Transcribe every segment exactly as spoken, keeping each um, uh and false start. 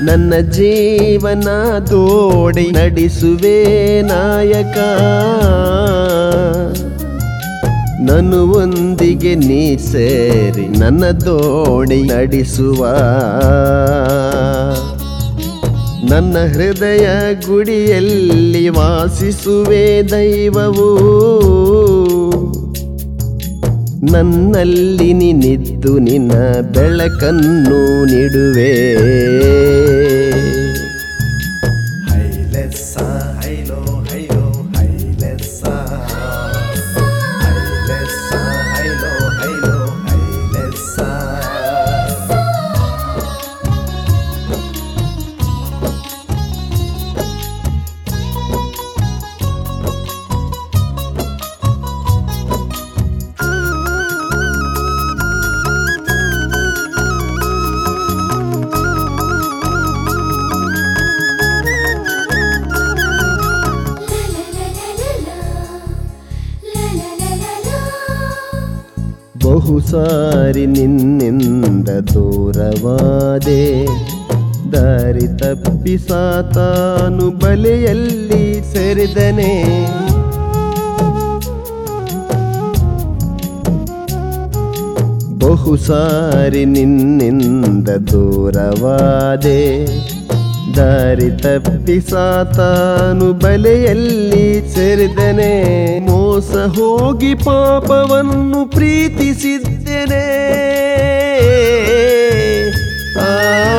ನನ್ನ ಜೀವನ ದೋಡಿ ನಡೆಸುವೆ ನಾಯಕ, ನಾನು ಒಂದಿಗೆ ನೀ ಸೇರಿ ನನ್ನ ದೋಣಿ ನಡೆಸುವ. ನನ್ನ ಹೃದಯ ಗುಡಿಯಲ್ಲಿ ವಾಸಿಸುವೆ ದೈವವು, ನನ್ನಲ್ಲಿ ನಿನ್ನಿದ್ದು ನಿನ್ನ ಬೆಳಕನ್ನು ನೀಡುವೆ. ಹೈಲೆಸ್ಸ ಹೈಲೋ ಹೈಲೋ ಹೈಲೆಸ್ಸ, ಹೈಲೆಸ್ಸ ಹೈಲೋ ಹೈಲೋ ಹೈಲೆಸ್ಸ. ಬಹು ಸಾರಿ ನಿನ್ನಿಂದ ದೂರವಾದೆ, ದಾರಿ ತಪ್ಪಿ ಸಾತಾನು ಬಲೆಯಲ್ಲಿ ಸೆರೆದನೆ. ಬಹು ಸಾರಿ ನಿನ್ನಿಂದ ದೂರವಾದೆ, ದಾರಿ ತಪ್ಪಿ ಸಾತಾನು ಬಲೆಯಲ್ಲಿ ಸೆರೆದನೆ. ಮೋಸ ಹೋಗಿ ಪಾಪವನ್ನು ಪ್ರೀತಿಸಿದ್ದೇನೆ, ಆ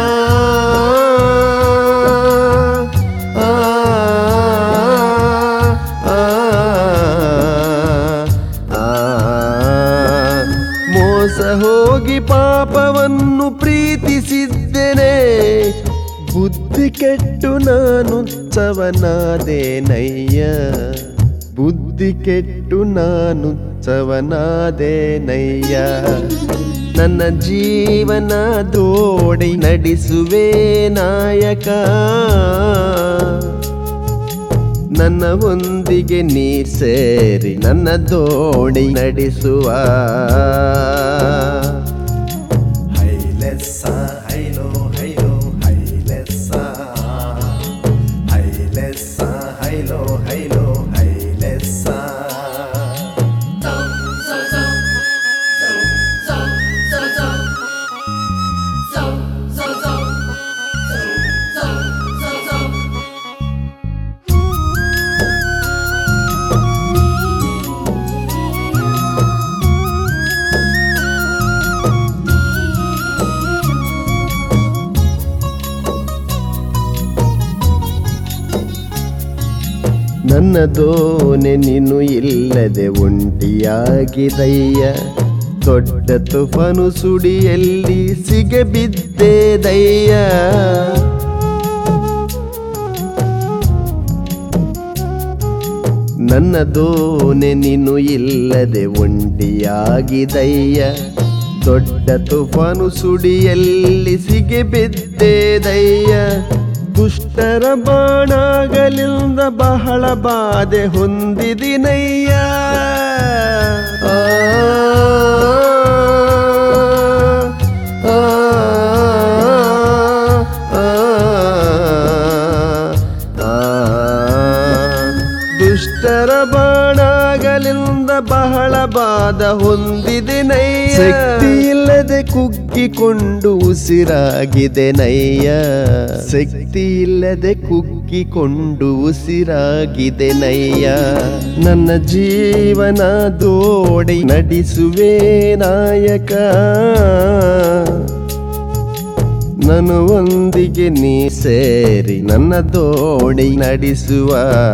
ಮೋಸ ಹೋಗಿ ಪಾಪವನ್ನು ಪ್ರೀತಿಸಿದ್ದೇನೆ. ಬುದ್ಧಿ ಕೆಟ್ಟು ನಾನು ಚವನಾದೇನಯ್ಯ, ಬುದ್ಧಿ ಕೆಟ್ಟು ನಾನು ಚವನಾದೇನಯ್ಯ. ನನ್ನ ಜೀವನ ದೋಡಿ ನಡೆಸುವೆ ನಾಯಕ, ನನ್ನ ಒಂದಿಗೆ ನೀ ಸೇರಿ ನನ್ನ ದೋಣಿ ನಡೆಸುವ. ಹೈಲೆಸ್ಸ ಹೈಲೋ ಹೈಲೋ ಹೈಲೆಸ್ಸ, ಹೈಲೆಸ್ಸ ಹೈಲೋ ಹೈಲೋ ಹೈಲೆಸ್ಸ. ನನ್ನ ದೋಣೆ ನೀನು ಇಲ್ಲದೆ ಒಂಟಿಯಾಗಿದಯ್ಯ, ದೊಡ್ಡ ತುಫಾನು ಸುಡಿಯಲ್ಲಿ ಸಿಗಬಿದ್ದೆ ದಯ್ಯ. ನನ್ನ ದೋಣೆ ನೀನು ಇಲ್ಲದೆ ಒಂಟಿಯಾಗಿದಯ್ಯ, ದೊಡ್ಡ ತುಫಾನು ಸುಡಿಯಲ್ಲಿ ಸಿಗಬಿದ್ದೆ ದಯ್ಯ. ದುಷ್ಟರ ಬಾಣಾಗಲಿಂದ ಬಹಳ ಬಾಧೆ ಹೊಂದಿದಿನಯ್ಯ, ಆ ದುಷ್ಟರ ಬಾಣಾಗಲಿಂದ ಬಹಳ ಬಾಧ ಹೊಂದಿದೆ ನಯ್ಯ. ಶಕ್ತಿ ಇಲ್ಲದೆ ಕುಗ್ಗಿಕೊಂಡು ಉಸಿರಾಗಿದೆ ನಯ್ಯ, ಶಕ್ತಿ ಇಲ್ಲದೆ ಕುಗ್ಗಿಕೊಂಡು ಉಸಿರಾಗಿದೆ ನಯ್ಯ. ನನ್ನ ಜೀವನ ದೋಡಿ ನಡೆಸುವೆ ನಾಯಕ, ನಾನು ಒಂದಿಗೆ ನೀ ಸೇರಿ ನನ್ನ ದೋಣಿ ನಡೆಸುವ.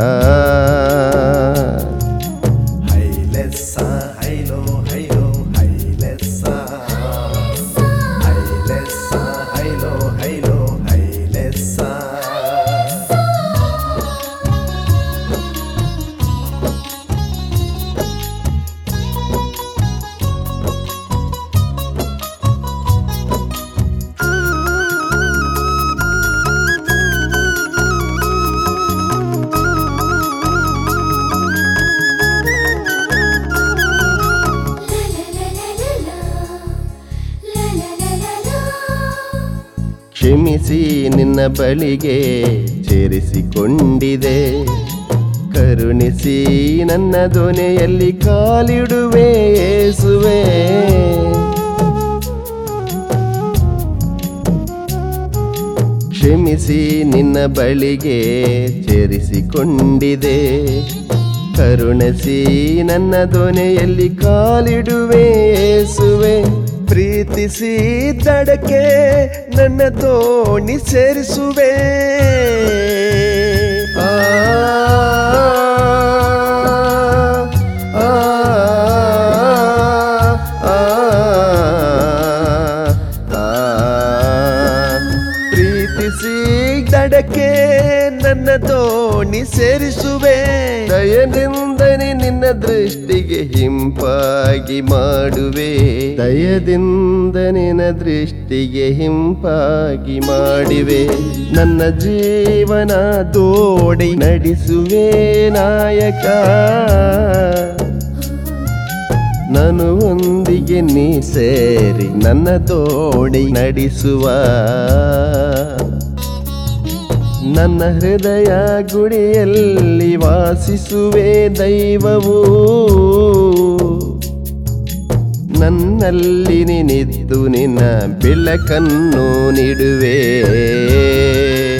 ಹೈಲೆಸ್ಸ ಹೈಲೋ ಹೈಲೋ ಹೈಲೆಸ್ಸ, ಹೈಲೆಸ್ಸ ಹೈಲೋ ಹೈಲೋ ಹೈಲೆಸ್ಸ. ಕ್ಷಮಿಸಿ ನಿನ್ನ ಬಳಿಗೆ ಸೇರಿಸಿಕೊಂಡಿದೆ. ಕರುಣಿಸಿ ನನ್ನ ದೊನೆಯಲ್ಲಿ ಕಾಲಿಡುವೆ ಯೇಸುವೆ. ಕ್ಷಮಿಸಿ ನಿನ್ನ ಬಳಿಗೆ ಸೇರಿಸಿಕೊಂಡಿದೆ. ಕರುಣಿಸಿ ನನ್ನ ದೊನೆಯಲ್ಲಿ ಕಾಲಿಡುವೆ ಯೇಸುವೆ. ಪ್ರೀತಿಸಿ ದಡಕ್ಕೆ ನನ್ನ ದೋಣಿ ಸೇರಿಸುವೆ. ಆ ಆ, ಆ, ಆ, ಪ್ರೀತಿಸಿ ದಡಕ್ಕೆ ನನ್ನ ದೋಣಿ ಸೇರಿಸುವೆ. ದಯದಿಂದನೇ ನಿನ್ನ ದೃಷ್ಟಿಗೆ ಹಿಂಪಾಗಿ ಮಾಡುವೆ. ದಯದಿಂದ ನಿನ್ನ ದೃಷ್ಟಿಗೆ ಹಿಂಪಾಗಿ ಮಾಡಿವೆ. ನನ್ನ ಜೀವನ ದೋಡಿ ನಡೆಸುವೆ ನಾಯಕ. ನಾನು ಒಂದಿಗೆ ನೀ ಸೇರಿ ನನ್ನ ದೋಡಿ ನಡೆಸುವ. ನನ್ನ ಹೃದಯ ಗುಡಿಯಲ್ಲಿ ವಾಸಿಸುವೆ ದೈವವು. ನನ್ನಲ್ಲಿ ನಿನ್ನಿದ್ದು ನಿನ್ನ ಬೆಳಕನ್ನು ನೀಡುವೆ.